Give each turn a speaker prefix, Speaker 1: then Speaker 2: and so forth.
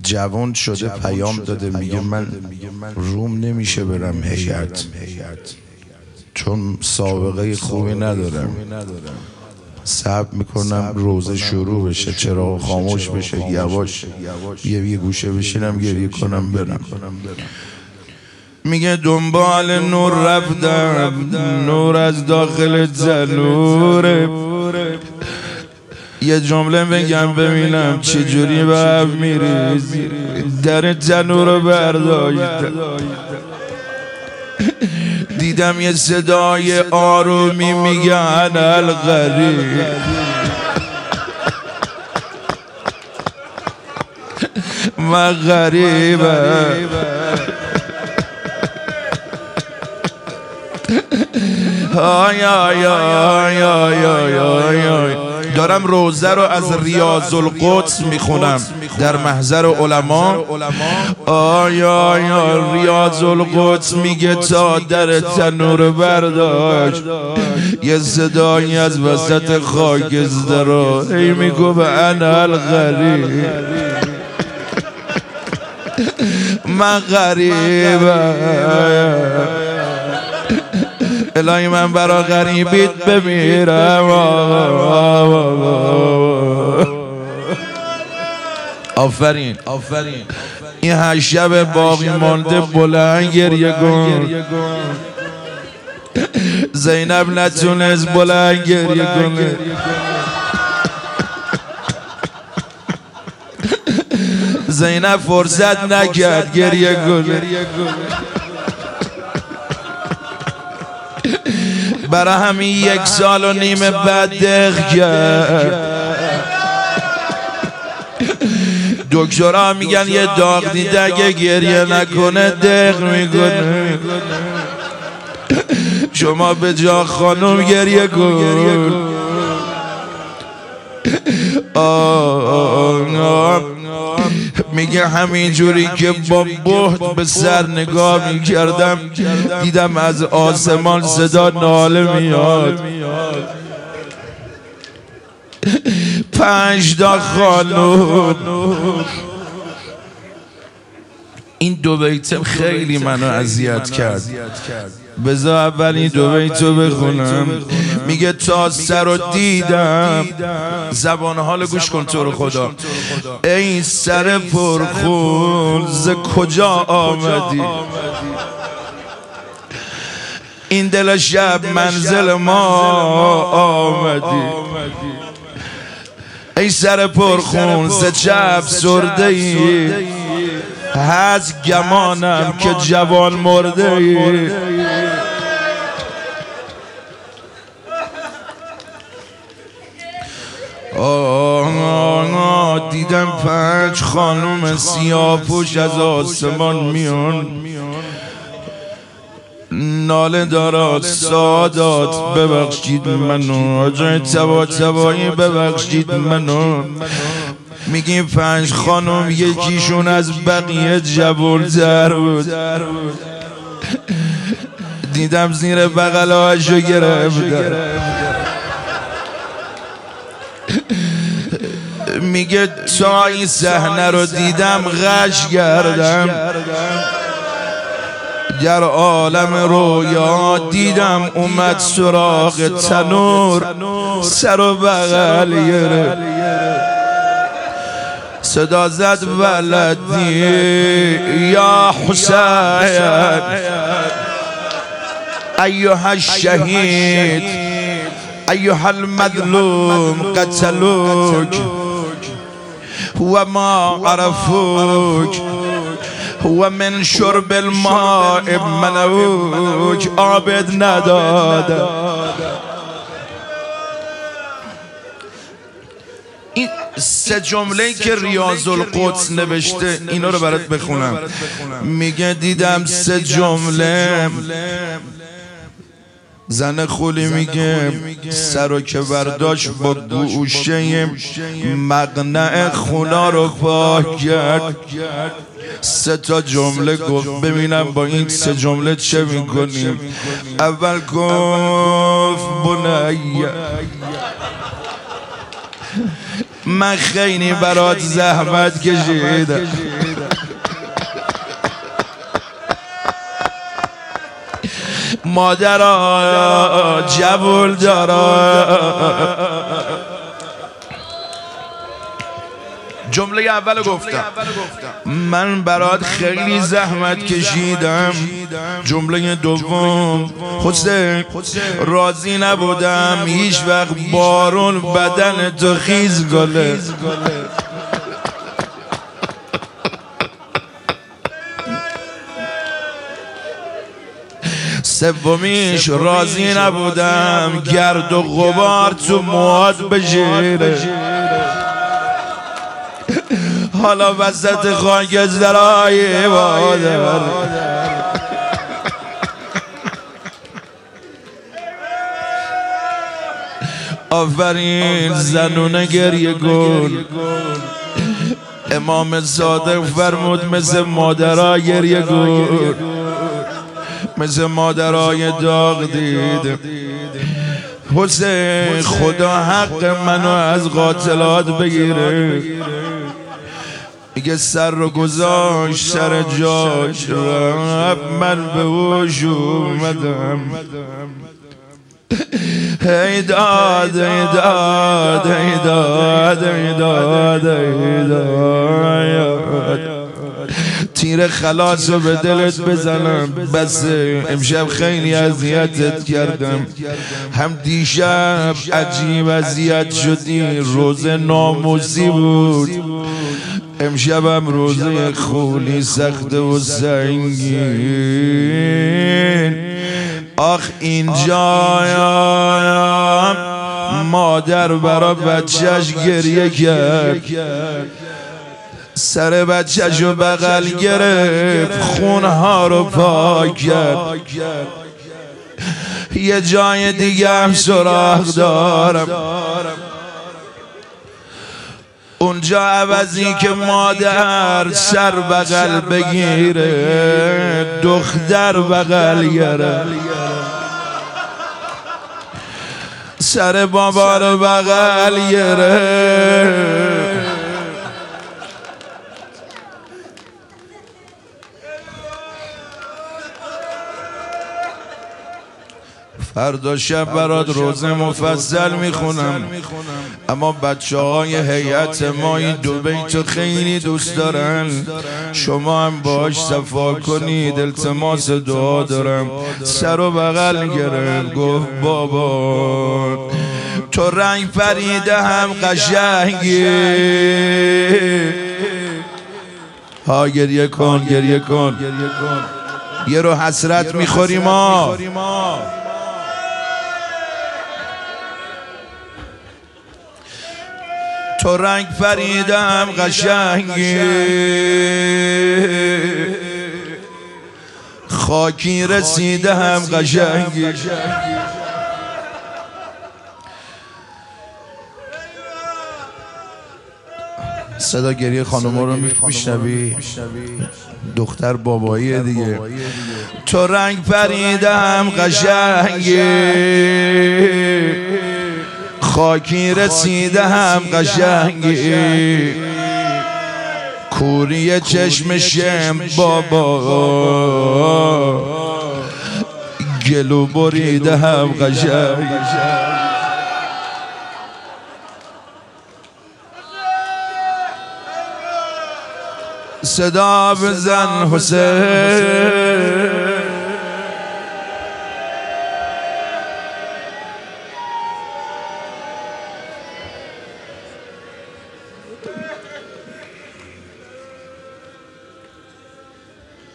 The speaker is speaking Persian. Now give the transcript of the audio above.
Speaker 1: جوان شده پیام داده میگه من روم نمیشه برم هیئت چون سابقه خوبی ندارم، صبر میکنم روزه شروع بشه، چراغ خاموش بشه، یواش یه گوشه بشینم گریه کنم برم. میگه دنبال نور رفتم، نور از داخل تنوره، یه جمله بگم ببینم چجوری به هم میریزی، در تنور رو برداشتم، دیدم یه صدای آرومی میگه انا الغریب، من غریبم. آی آی آی آی آی آی. دارم روزه رو از ریاض القدس میخونم در محضر علما. آی آی آی. ریاض القدس میگه تا در تنور برداشت یه صدایی از وسط خاکستر رو ای میگو به انا الغریب، من غریبم. الهی من برا غریبیت بمیرم. آفرین. این 8 شب باقی مانده بلند گریه کن. زینب نتونست بلند گریه کنه، زینب فرصت نکرد گریه کنه، برای همین 1.5 سال بعد دق کرد. دکترها میگن یه داغ دیده اگه گریه نکنه دق میکنه. شما به جا خانم گریه کن. میگه همین جوری که با بهت به سر نگاه میکردم دیدم از آسمان صدا ناله میاد. 5 تا خانوم. این 2 بیتم خیلی منو اذیت کرد. بذار اول این 2 بیتو بخونم. میگه تا سر رو دیدم، زبان حال گوش کن تو رو خدا، ای سر پرخون ز کجا آمدی، این دل شب منزل ما آمدی، ای سر پرخون ز چه افسرده ای، از گمانم که جوان مرده ای. دیدم 5 خانوم سیاه‌پوش از آسمان میان، ناله دارد سادات ببخشید منو، آجای تبایی ببخشید منو. میگیم 5 خانم یکیشون از بقیه جوان‌تر بود. دیدم زیر بغلاشو گرفتم. میگه تا این صحنه رو دیدم غش کردم، در عالم رویا دیدم اومد سراغ تنور، سر و بغل گرفت، صدا زد ولدی یا حسین ایها الشهید ایها المظلوم قتلوک و ما عرفوک و من شرب الماء منوک، آبد نداد. این 3 جمله‌ای که ریاض القدس نوشته اینا رو برات بخونم. میگه دیدم 3 جمله. زن خولی میگه سرو که برداشت با گوشه مقنع خونا رو پاک کرد. 3 تا جمله گفت، ببینم با این 3 جمله چه میکنیم. اول گفت بنیه من خیلی برات زحمت کشیدم، مادرها جبل دارا. جمله اول گفتم من برات خیلی زحمت کشیدم. جمله دوم حسین راضی نبودم هیچ وقت بارون بدن تو خیز گله. سومیش راضی نبودم گرد و غبار تو موهات بشیره. حالا وسط خاکسترهای مادر آفرین زنونه گریه کن. امام صادق فرمود مثل مادرها گریه کن، مثل مادرای داغ دید. حسین خدا حق منو از قاتلات بگیره. میگه سر رو گذاشت سر جاش رفت من به هوش اومدم. ای داد ای داد ای داد ای داد ای داد. تیر خلاص رو به دلت بزنم بس امشب خیلی اذیتت کردم. هم دیشب عجیب اذیت شدی، روزه ناموسی بود. امشبم روزه خولی سخت و سنگین. آخ اینجایم مادر برا بچهش گریه کرد، سر بچهش رو بغل گرفت، خونها رو پاک کرد. یه جای دیگه هم سراغ دارم، اونجا عوضی که مادر سر بغل بگیره دختر بغل گره، سر بابا رو بغل گره. فردا شب برات روزه مفصل میخونم، اما بچه های هیئت ما این دو بیتو خیلی دوست دارن. شما هم باش صفا کنید، التماس دعا دارم. سر و بغل گرفت گفت بابا تو رنگ پریده هم قشنگی. ها گریه کن گریه کن، یه رو حسرت میخوریم ما. تو رنگ پریدم قشنگی، خاکی رسیدم قشنگی. صدا گریه خانوما رو میشنوی؟ دختر باباییه دیگه. تو رنگ پریدم قشنگی، خاکی رسیده هم قشنگی. کوری چشم شم بابا گلو بریده هم قشنگی. صدا بزن حسین،